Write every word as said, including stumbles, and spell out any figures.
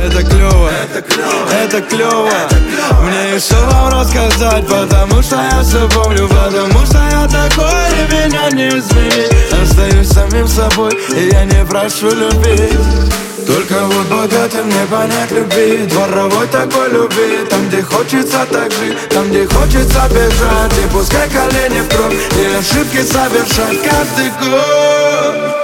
Это клево, это клево, это клево. Мне есть что вам рассказать, потому что я все помню, потому что я такой, и меня не изменить. Остаюсь самим собой, и я не прошу любить. Только вот богатым не понять любви, дворовой такой любви. Там, где хочется так жить, там, где хочется бежать. И пускай колени в кровь, и ошибки совершать каждый год.